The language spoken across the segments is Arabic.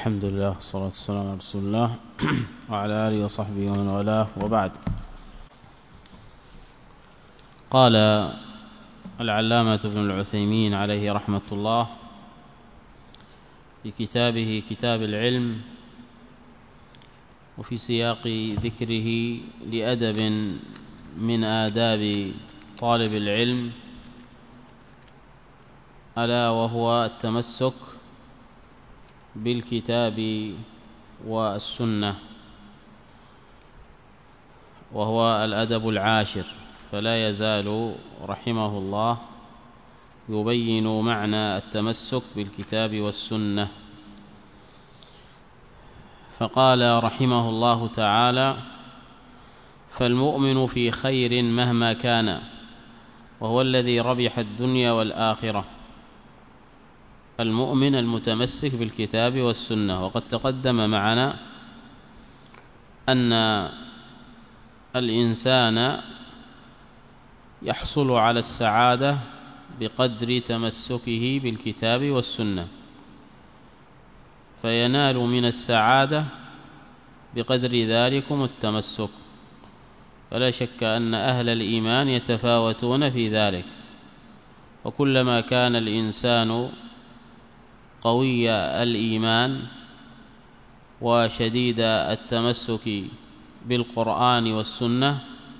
الحمد لله والصلاة والسلام على رسول الله وعلى آله وصحبه ومن والاه، وبعد. قال العلامة ابن العثيمين عليه رحمة الله في كتابه كتاب العلم، وفي سياق ذكره لأدب من آداب طالب العلم، ألا وهو التمسك بالكتاب والسنة، وهو الأدب العاشر. فلا يزال رحمه الله يبين معنى التمسك بالكتاب والسنة. فقال رحمه الله تعالى: فالمؤمن في خير مهما كان، وهو الذي ربح الدنيا والآخرة. المؤمن المتمسك بالكتاب والسنة. وقد تقدم معنا أن الإنسان يحصل على السعادة بقدر تمسكه بالكتاب والسنة، فينال من السعادة بقدر ذلكم التمسك. فلا شك أن أهل الإيمان يتفاوتون في ذلك، وكلما كان الإنسان قوي الإيمان وشديد التمسك بالقرآن والسنة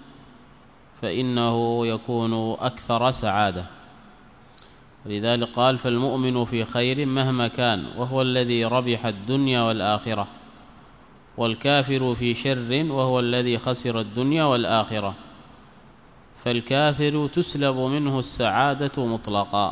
فإنه يكون أكثر سعادة. لذلك قال: فالمؤمن في خير مهما كان، وهو الذي ربح الدنيا والآخرة. والكافر في شر، وهو الذي خسر الدنيا والآخرة. فالكافر تسلب منه السعادة مطلقا.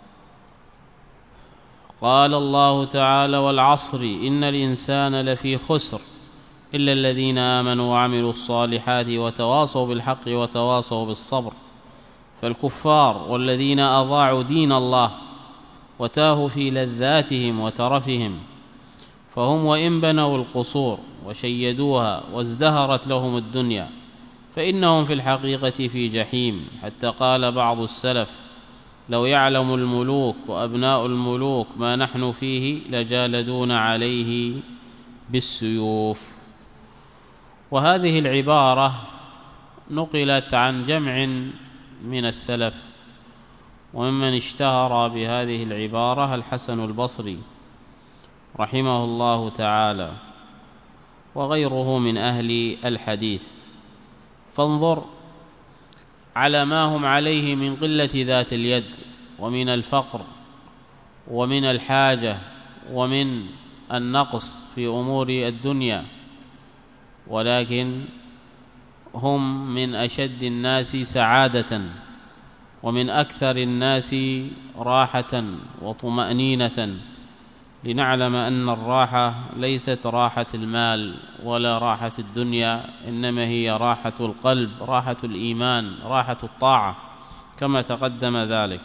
قال الله تعالى: والعصر إن الإنسان لفي خسر إلا الذين آمنوا وعملوا الصالحات وتواصوا بالحق وتواصوا بالصبر. فالكفار والذين أضاعوا دين الله وتاهوا في لذاتهم وترفهم، فهم وإن بنوا القصور وشيدوها وازدهرت لهم الدنيا فإنهم في الحقيقة في جحيم. حتى قال بعض السلف: لو يعلم الملوك وأبناء الملوك ما نحن فيه لجالدون عليه بالسيوف. وهذه العبارة نقلت عن جمع من السلف، وممن اشتهر بهذه العبارة الحسن البصري رحمه الله تعالى، وغيره من أهل الحديث. فانظر على ما هم عليه من قلة ذات اليد، ومن الفقر، ومن الحاجة، ومن النقص في أمور الدنيا، ولكن هم من أشد الناس سعادة، ومن أكثر الناس راحة وطمأنينة. لنعلم أن الراحة ليست راحة المال ولا راحة الدنيا، إنما هي راحة القلب، راحة الإيمان، راحة الطاعة، كما تقدم ذلك.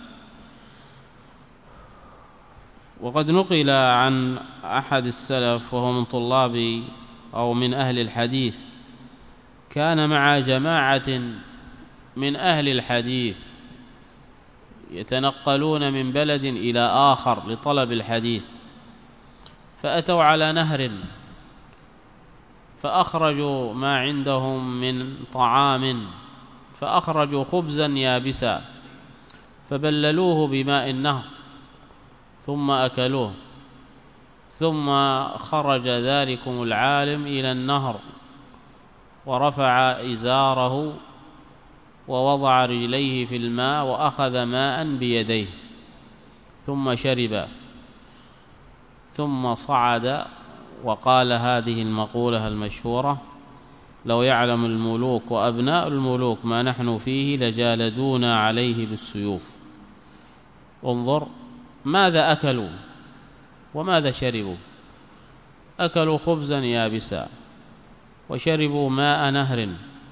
وقد نقل عن أحد السلف، وهو من طلاب أو من أهل الحديث، كان مع جماعة من أهل الحديث يتنقلون من بلد إلى آخر لطلب الحديث، فأتوا على نهر، فأخرجوا ما عندهم من طعام، فأخرجوا خبزا يابسا فبللوه بماء النهر ثم أكلوه. ثم خرج ذلكم العالم إلى النهر ورفع إزاره ووضع رجليه في الماء وأخذ ماء بيديه ثم شرب، ثم صعد وقال هذه المقولة المشهورة: لو يعلم الملوك وأبناء الملوك ما نحن فيه لجالدونا عليه بالسيوف. انظر ماذا أكلوا وماذا شربوا. أكلوا خبزا يابسا وشربوا ماء نهر،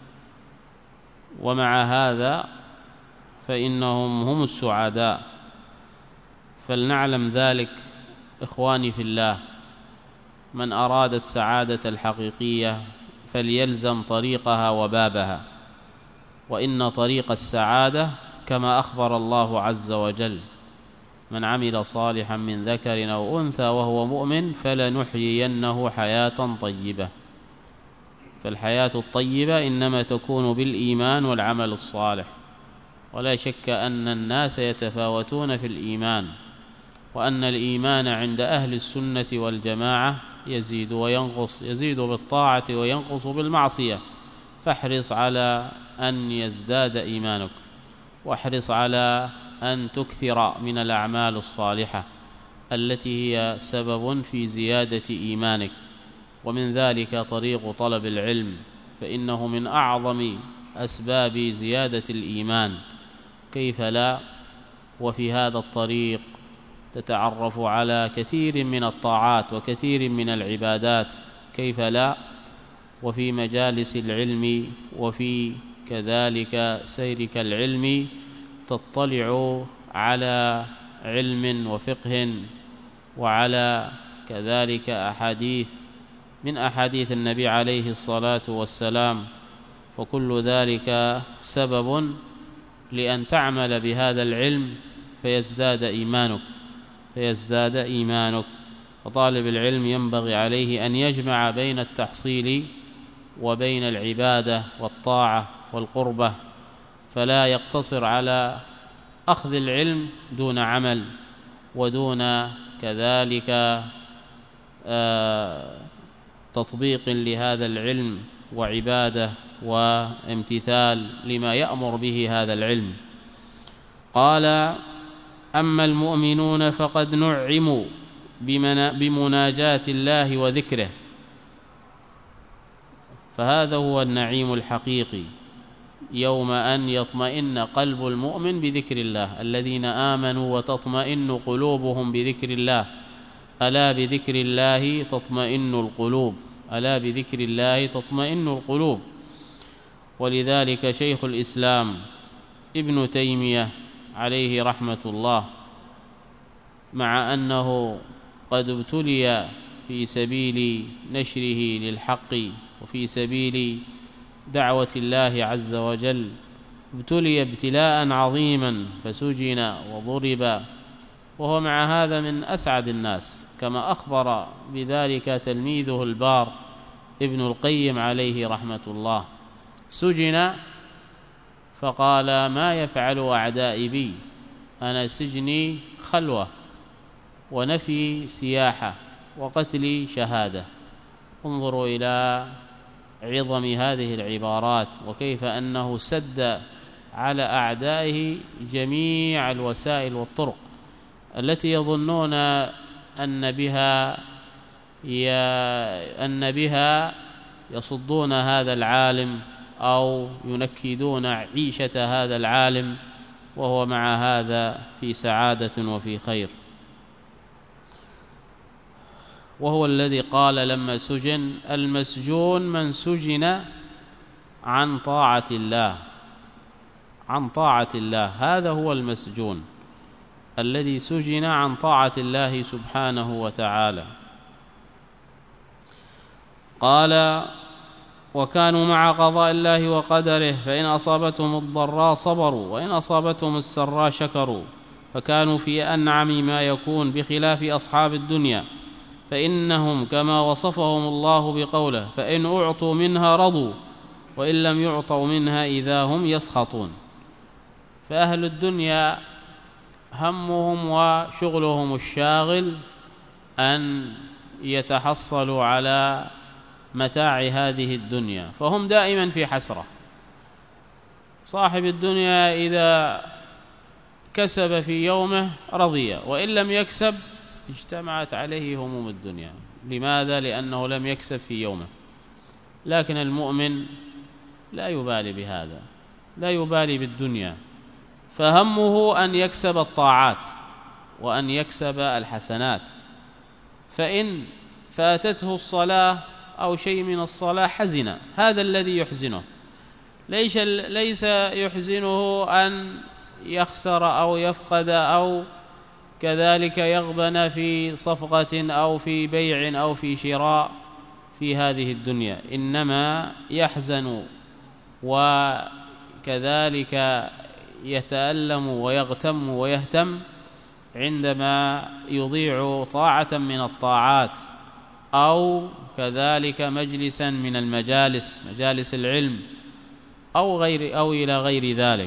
ومع هذا فإنهم هم السعداء. فلنعلم ذلك إخواني في الله، من أراد السعادة الحقيقية فليلزم طريقها وبابها. وإن طريق السعادة كما أخبر الله عز وجل: من عمل صالحا من ذكر أو أنثى وهو مؤمن فلنحيينه حياة طيبة. فالحياة الطيبة إنما تكون بالإيمان والعمل الصالح، ولا شك أن الناس يتفاوتون في الإيمان، وأن الإيمان عند أهل السنة والجماعة يزيد وينقص، يزيد بالطاعة وينقص بالمعصية، فاحرص على أن يزداد إيمانك، واحرص على أن تكثر من الأعمال الصالحة التي هي سبب في زيادة إيمانك. ومن ذلك طريق طلب العلم، فإنه من أعظم أسباب زيادة الإيمان، كيف لا؟ وفي هذا الطريق تتعرف على كثير من الطاعات وكثير من العبادات، كيف لا؟ وفي مجالس العلم وفي كذلك سيرك العلمي تطلع على علم وفقه، وعلى كذلك أحاديث من أحاديث النبي عليه الصلاة والسلام، فكل ذلك سبب لأن تعمل بهذا العلم فيزداد إيمانك. وطالب العلم ينبغي عليه أن يجمع بين التحصيل وبين العبادة والطاعة والقربة، فلا يقتصر على أخذ العلم دون عمل ودون كذلك تطبيق لهذا العلم وعبادة وامتثال لما يأمر به هذا العلم. قال: أما المؤمنون فقد نعموا بمناجاة الله وذكره، فهذا هو النعيم الحقيقي يوم أن يطمئن قلب المؤمن بذكر الله. الذين آمنوا وتطمئن قلوبهم بذكر الله، ألا بذكر الله تطمئن القلوب، ألا بذكر الله تطمئن القلوب. ولذلك شيخ الإسلام ابن تيمية عليه رحمة الله، مع أنه قد ابتلي في سبيل نشره للحق وفي سبيل دعوة الله عز وجل، ابتلي ابتلاء عظيما فسجن وضرب، وهو مع هذا من أسعد الناس، كما أخبر بذلك تلميذه البار ابن القيم عليه رحمة الله. سجن فقال: ما يفعل أعدائي بي؟ أنا سجني خلوة، ونفي سياحة، وقتلي شهادة. انظروا إلى عظم هذه العبارات، وكيف أنه سد على أعدائه جميع الوسائل والطرق التي يظنون أن بها يصدون هذا العالم أو ينكدون عيشة هذا العالم، وهو مع هذا في سعادة وفي خير. وهو الذي قال لما سجن: المسجون من سجن عن طاعة الله، عن طاعة الله، هذا هو المسجون الذي سجن عن طاعة الله سبحانه وتعالى. قال: وكانوا مع قضاء الله وقدره، فإن أصابتهم الضراء صبروا، وإن أصابتهم السراء شكروا، فكانوا في أنعم ما يكون بخلاف أصحاب الدنيا، فإنهم كما وصفهم الله بقوله: فإن أعطوا منها رضوا، وإن لم يعطوا منها إذا هم يسخطون. فأهل الدنيا همهم وشغلهم الشاغل أن يتحصلوا على متاع هذه الدنيا، فهم دائما في حسرة. صاحب الدنيا إذا كسب في يومه رضي، وإن لم يكسب اجتمعت عليه هموم الدنيا. لماذا؟ لأنه لم يكسب في يومه. لكن المؤمن لا يبالي بهذا، لا يبالي بالدنيا، فهمه أن يكسب الطاعات وأن يكسب الحسنات. فإن فاتته الصلاة أو شيء من الصلاة حزن، هذا الذي يحزنه، ليس يحزنه أن يخسر أو يفقد أو كذلك يغبن في صفقة أو في بيع أو في شراء في هذه الدنيا، إنما يحزن وكذلك يتألم ويغتم ويهتم عندما يضيع طاعة من الطاعات أو كذلك مجلسا من المجالس، مجالس العلم أو إلى غير ذلك.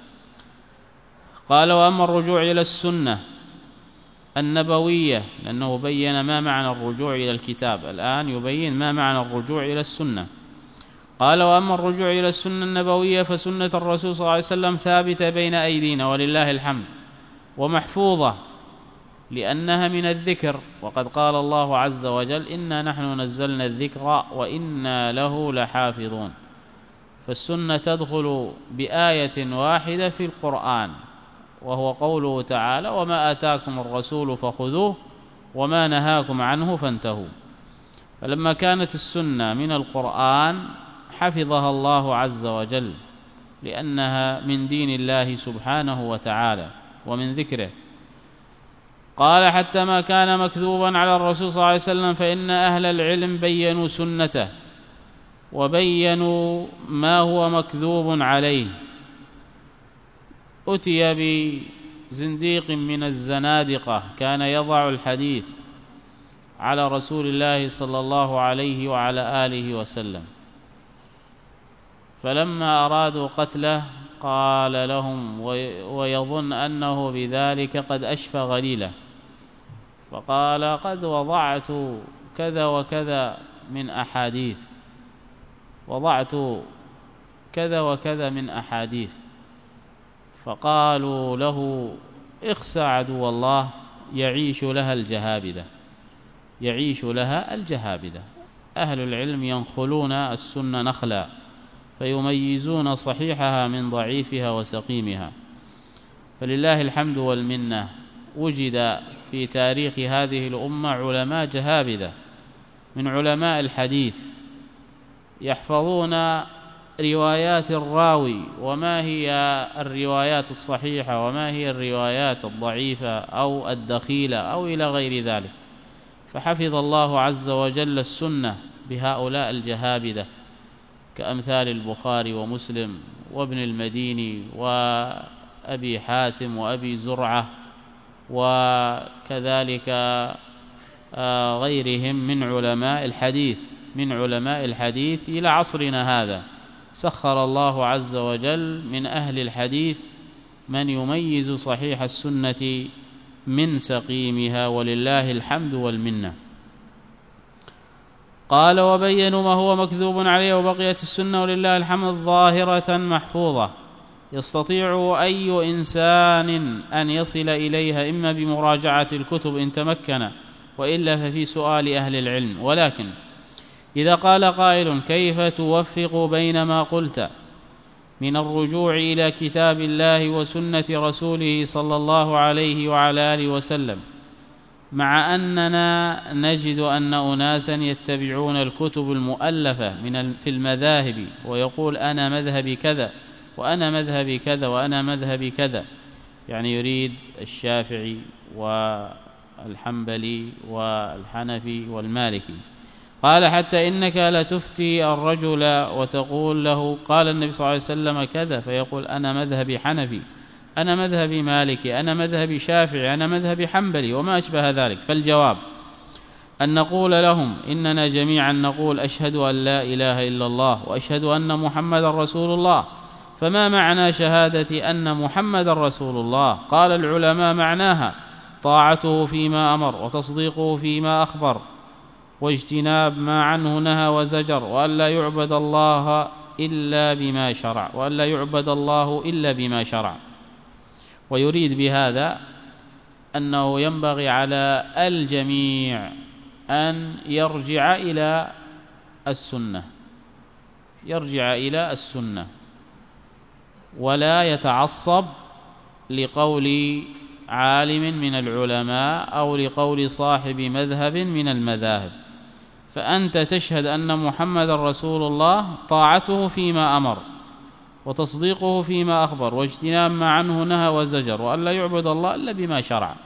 قال: وأما الرجوع إلى السنة النبوية، لأنه بين ما معنى الرجوع إلى الكتاب، الآن يبين ما معنى الرجوع إلى السنة. قال: وأما الرجوع إلى السنة النبوية فسنة الرسول صلى الله عليه وسلم ثابتة بين أيدينا ولله الحمد، ومحفوظة لأنها من الذكر، وقد قال الله عز وجل: إنا نحن نزلنا الذكر وإنا له لحافظون. فالسنة تدخل بآية واحدة في القرآن، وهو قوله تعالى: وما آتاكم الرسول فخذوه وما نهاكم عنه فانتهوا. فلما كانت السنة من القرآن حفظها الله عز وجل، لأنها من دين الله سبحانه وتعالى ومن ذكره. قال: حتى ما كان مكذوبا على الرسول صلى الله عليه وسلم فإن أهل العلم بيّنوا سنته وبيّنوا ما هو مكذوب عليه. أتي بزنديق من الزنادقة كان يضع الحديث على رسول الله صلى الله عليه وعلى آله وسلم، فلما أرادوا قتله قال لهم ويظن أنه بذلك قد أشفى غليله، فقال: قد وضعت كذا وكذا من أحاديث، وضعت كذا وكذا من أحاديث. فقالوا له: اخسى عدو الله، يعيش لها الجهابذة، يعيش لها الجهابذة. أهل العلم ينخلون السنة نخلا، فيميزون صحيحها من ضعيفها وسقيمها. فلله الحمد والمنة، وجد في تاريخ هذه الأمة علماء جهابذة من علماء الحديث يحفظون روايات الراوي، وما هي الروايات الصحيحة وما هي الروايات الضعيفة أو الدخيلة أو إلى غير ذلك. فحفظ الله عز وجل السنة بهؤلاء الجهابذة كأمثال البخاري ومسلم وابن المديني وأبي حاتم وأبي زرعة، وكذلك غيرهم من علماء الحديث إلى عصرنا هذا. سخر الله عز وجل من أهل الحديث من يميز صحيح السنة من سقيمها، ولله الحمد والمنة. قال: وبينوا ما هو مكذوب عليه، وبقيت السنة ولله الحمد ظاهرة محفوظة، يستطيع أي إنسان أن يصل إليها، إما بمراجعة الكتب إن تمكن، وإلا ففي سؤال أهل العلم. ولكن إذا قال قائل: كيف توفق بين ما قلت من الرجوع إلى كتاب الله وسنة رسوله صلى الله عليه وعلى آله وسلم، مع أننا نجد أن أناسا يتبعون الكتب المؤلفة في المذاهب، ويقول: أنا مذهبي كذا وأنا مذهبي كذا وأنا مذهبي كذا، يعني يريد الشافعي والحنبلي والحنفي والمالكي. قال: حتى إنك لتفتي الرجل وتقول له: قال النبي صلى الله عليه وسلم كذا، فيقول: أنا مذهبي حنفي، أنا مذهبي مالكي، أنا مذهبي شافعي، أنا مذهبي حنبلي، وما أشبه ذلك. فالجواب أن نقول لهم: إننا جميعا نقول: أشهد أن لا إله إلا الله وأشهد أن محمد رسول الله. فما معنى شهادة أن محمد رسول الله؟ قال العلماء: معناها طاعته فيما أمر، وتصديقه فيما أخبر، واجتناب ما عنه نهى وزجر، وأن لا يعبد الله إلا بما شرع. ويريد بهذا أنه ينبغي على الجميع أن يرجع إلى السنة، ولا يتعصب لقول عالم من العلماء أو لقول صاحب مذهب من المذاهب. فأنت تشهد أن محمد رسول الله، طاعته فيما أمر، وتصديقه فيما أخبر، واجتناب ما عنه نهى وزجر، وأن لا يعبد الله إلا بما شرع.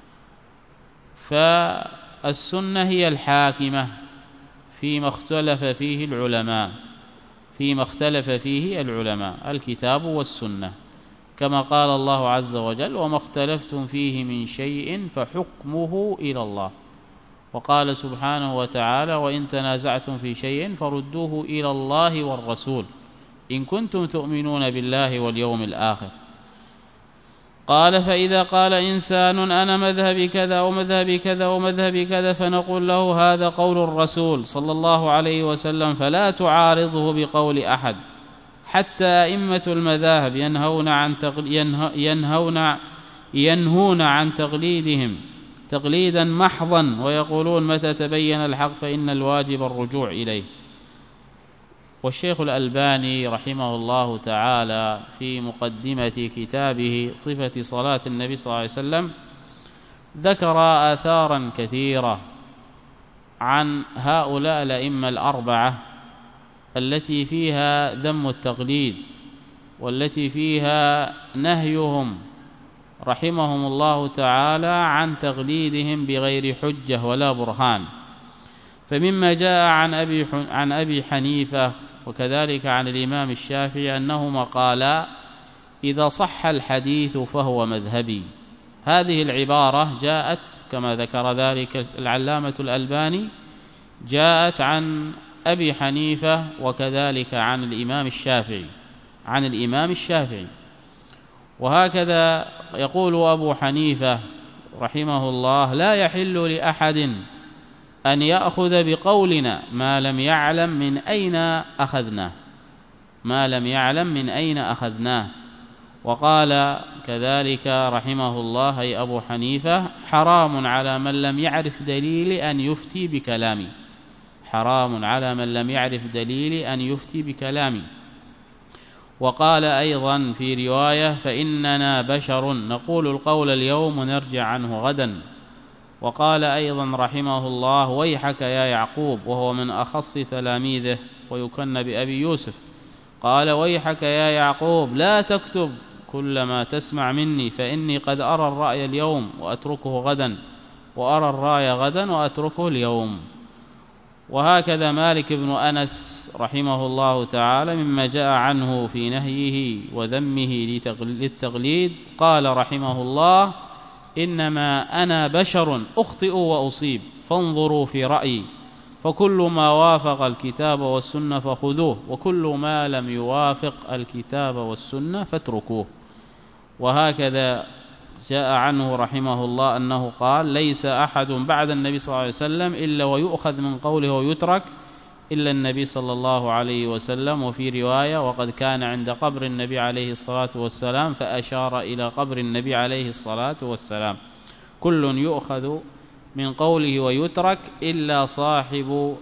فالسنة هي الحاكمة فيما اختلف فيه العلماء، الكتاب والسنة. كما قال الله عز وجل: وما اختلفتم فيه من شيء فحكمه إلى الله. وقال سبحانه وتعالى: وإن تنازعتم في شيء فردوه إلى الله والرسول إن كنتم تؤمنون بالله واليوم الآخر. قال: فإذا قال إنسان: أنا مذهبي كذا ومذهبي كذا ومذهبي كذا، فنقول له: هذا قول الرسول صلى الله عليه وسلم، فلا تعارضه بقول أحد. حتى أئمة المذاهب ينهون عن تقليدهم تقليدا محضا، ويقولون: متى تبين الحق فإن الواجب الرجوع إليه. والشيخ الألباني رحمه الله تعالى في مقدمة كتابه صفة صلاة النبي صلى الله عليه وسلم ذكر آثارا كثيرة عن هؤلاء الأئمة الأربعة التي فيها ذم التقليد، والتي فيها نهيهم رحمهم الله تعالى عن تقليدهم بغير حجة ولا برهان. فمما جاء عن أبي حنيفة وكذلك عن الإمام الشافعي أنهما قالا: إذا صح الحديث فهو مذهبي. هذه العبارة جاءت كما ذكر ذلك العلامة الألباني، جاءت عن أبي حنيفة وكذلك عن الإمام الشافعي. وهكذا يقول أبو حنيفة رحمه الله: لا يحل لأحد أن يأخذ بقولنا ما لم يعلم من أين أخذناه. وقال كذلك رحمه الله أي أبو حنيفة: حرام على من لم يعرف دليلي أن يفتي بكلامي. وقال أيضا في رواية: فإننا بشر نقول القول اليوم ونرجع عنه غدا. وقال أيضا رحمه الله: ويحك يا يعقوب، وهو من أخص تلاميذه ويكن بأبي يوسف. قال: ويحك يا يعقوب، لا تكتب كل ما تسمع مني، فإني قد أرى الرأي اليوم وأتركه غدا، وأرى الرأي غدا وأتركه اليوم. وهكذا مالك بن أنس رحمه الله تعالى مما جاء عنه في نهيه وذمه للتقليد قال رحمه الله: إنما أنا بشر أخطئ وأصيب، فانظروا في رأيي، فكل ما وافق الكتاب والسنة فخذوه، وكل ما لم يوافق الكتاب والسنة فاتركوه. وهكذا جاء عنه رحمه الله أنه قال: ليس أحد بعد النبي صلى الله عليه وسلم إلا ويؤخذ من قوله ويترك إلا النبي صلى الله عليه وسلم. وفي رواية: وقد كان عند قبر النبي عليه الصلاة والسلام فأشار إلى قبر النبي عليه الصلاة والسلام. كل يؤخذ من قوله ويترك إلا صاحب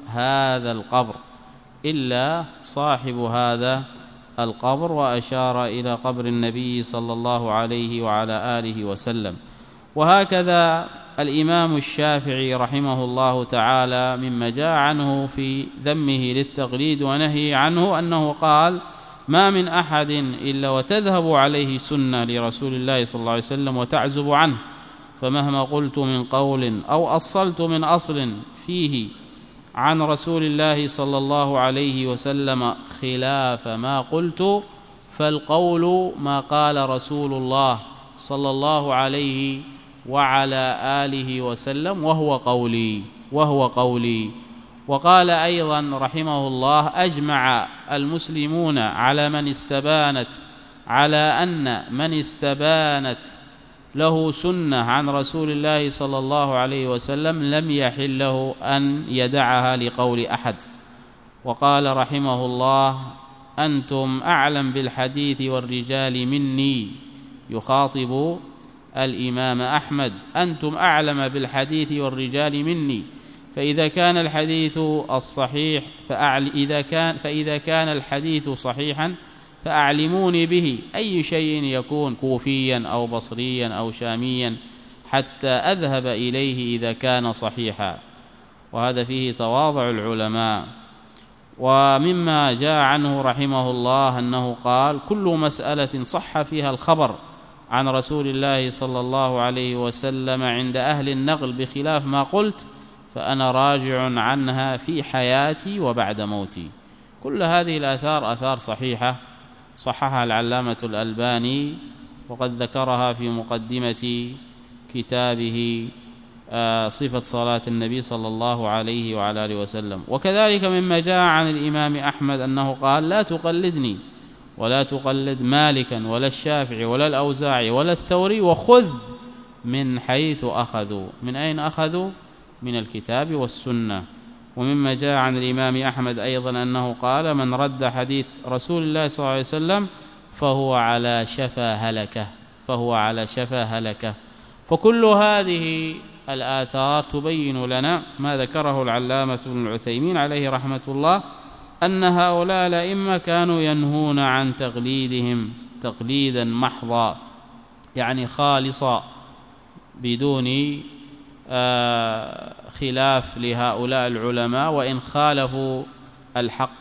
هذا القبر، وأشار إلى قبر النبي صلى الله عليه وعلى آله وسلم. وهكذا الإمام الشافعي رحمه الله تعالى مما جاء عنه في ذمه للتقليد ونهي عنه أنه قال: ما من أحد إلا وتذهب عليه سنة لرسول الله صلى الله عليه وسلم وتعزب عنه، فمهما قلت من قول أو أصلت من أصل فيه عن رسول الله صلى الله عليه وسلم خلاف ما قلت، فالقول ما قال رسول الله صلى الله عليه وعلى آله وسلم وهو قولي. وقال أيضا رحمه الله: أجمع المسلمون على أن من استبانت له سنة عن رسول الله صلى الله عليه وسلم لم يحل له أن يدعها لقول أحد. وقال رحمه الله: أنتم أعلم بالحديث والرجال مني، يخاطب الإمام أحمد: أنتم أعلم بالحديث والرجال مني، فإذا كان الحديث صحيحا فأعلموني به، أي شيء يكون، كوفيا أو بصريا أو شاميا، حتى أذهب إليه إذا كان صحيحا. وهذا فيه تواضع العلماء. ومما جاء عنه رحمه الله أنه قال: كل مسألة صح فيها الخبر عن رسول الله صلى الله عليه وسلم عند أهل النقل بخلاف ما قلت فأنا راجع عنها في حياتي وبعد موتي. كل هذه الآثار آثار صحيحة صححها العلامة الألباني وقد ذكرها في مقدمة كتابه صفة صلاة النبي صلى الله عليه وعلى آله وسلم. وكذلك مما جاء عن الإمام أحمد أنه قال: لا تقلدني ولا تقلد مالكا ولا الشافعي ولا الأوزاعي ولا الثوري، وخذ من حيث أخذوا. من أين أخذوا؟ من الكتاب والسنة. ومما جاء عن الإمام أحمد أيضا أنه قال: من رد حديث رسول الله صلى الله عليه وسلم فهو على شفا هلكة. فكل هذه الآثار تبين لنا ما ذكره العلامة ابن العثيمين عليه رحمة الله، أن هؤلاء الأئمة كانوا ينهون عن تقليدهم تقليدا محضا، يعني خالصا بدون خلاف لهؤلاء العلماء، وإن خالفوا الحق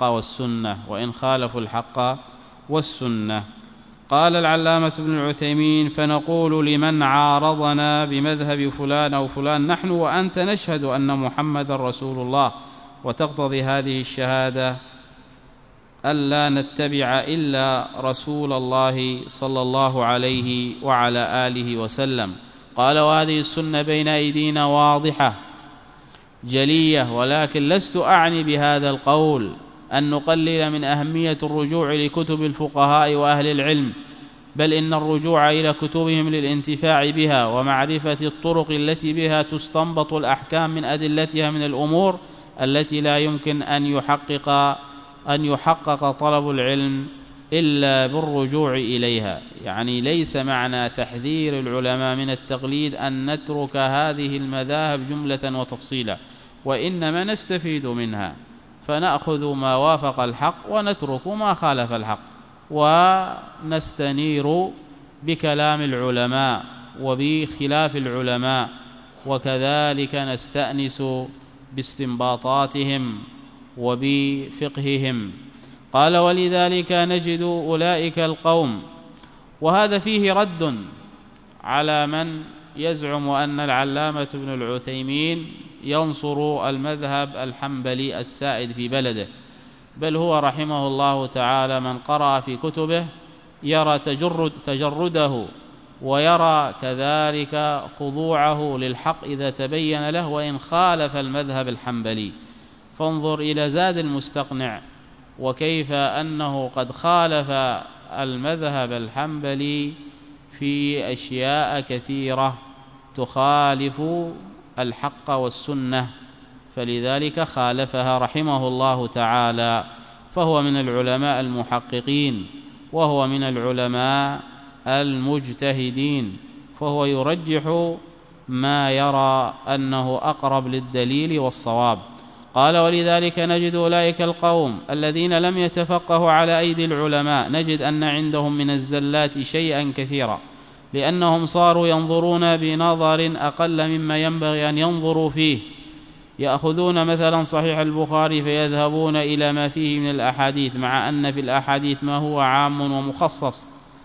والسنة. قال العلامة ابن العثيمين: فنقول لمن عارضنا بمذهب فلان أو فلان: نحن وأنت نشهد أن محمد رسول الله، وتقتضي هذه الشهادة ألا نتبع إلا رسول الله صلى الله عليه وعلى آله وسلم. قال: وهذه السنة بين أيدينا واضحة جلية، ولكن لست أعني بهذا القول أن نقلل من أهمية الرجوع لكتب الفقهاء وأهل العلم، بل إن الرجوع إلى كتبهم للانتفاع بها ومعرفة الطرق التي بها تستنبط الأحكام من أدلتها من الأمور التي لا يمكن أن يحقق طلب العلم إلا بالرجوع إليها. يعني ليس معنى تحذير العلماء من التقليد أن نترك هذه المذاهب جملة وتفصيلا، وإنما نستفيد منها فنأخذ ما وافق الحق ونترك ما خالف الحق، ونستنير بكلام العلماء وبخلاف العلماء، وكذلك نستأنس باستنباطاتهم وبفقههم. قال: ولذلك نجد أولئك القوم. وهذا فيه رد على من يزعم أن العلامة ابن العثيمين ينصر المذهب الحنبلي السائد في بلده، بل هو رحمه الله تعالى من قرأ في كتبه يرى تجرده ويرى كذلك خضوعه للحق إذا تبين له، وإن خالف المذهب الحنبلي. فانظر إلى زاد المستقنع وكيف أنه قد خالف المذهب الحنبلي في أشياء كثيرة تخالف الحق والسنة، فلذلك خالفها رحمه الله تعالى. فهو من العلماء المحققين، وهو من العلماء المجتهدين، فهو يرجح ما يرى أنه أقرب للدليل والصواب. قال: ولذلك نجد أولئك القوم الذين لم يتفقهوا على أيدي العلماء نجد أن عندهم من الزلات شيئا كثيرا، لأنهم صاروا ينظرون بنظر أقل مما ينبغي أن ينظروا فيه. يأخذون مثلا صحيح البخاري فيذهبون إلى ما فيه من الأحاديث، مع أن في الأحاديث ما هو عام ومخصص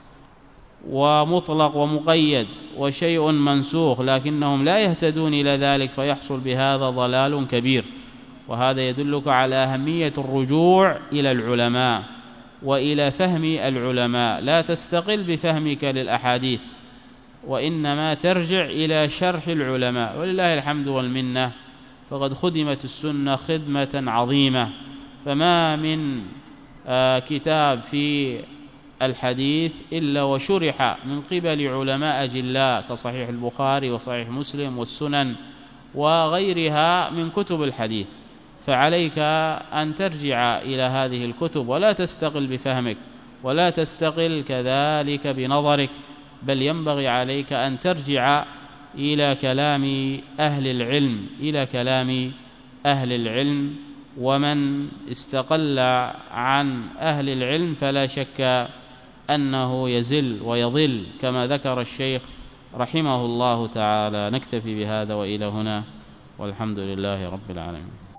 ومطلق ومقيد وشيء منسوخ، لكنهم لا يهتدون إلى ذلك، فيحصل بهذا ضلال كبير. وهذا يدلك على أهمية الرجوع إلى العلماء وإلى فهم العلماء، لا تستقل بفهمك للأحاديث، وإنما ترجع إلى شرح العلماء. ولله الحمد والمنة، فقد خدمت السنة خدمة عظيمة، فما من كتاب في الحديث إلا وشرح من قبل علماء أجلاء كصحيح البخاري وصحيح مسلم والسنن وغيرها من كتب الحديث. فعليك أن ترجع إلى هذه الكتب، ولا تستقل بفهمك ولا تستقل كذلك بنظرك، بل ينبغي عليك أن ترجع إلى كلام أهل العلم ومن استقل عن أهل العلم فلا شك أنه يزل ويضل، كما ذكر الشيخ رحمه الله تعالى. نكتفي بهذا وإلى هنا، والحمد لله رب العالمين.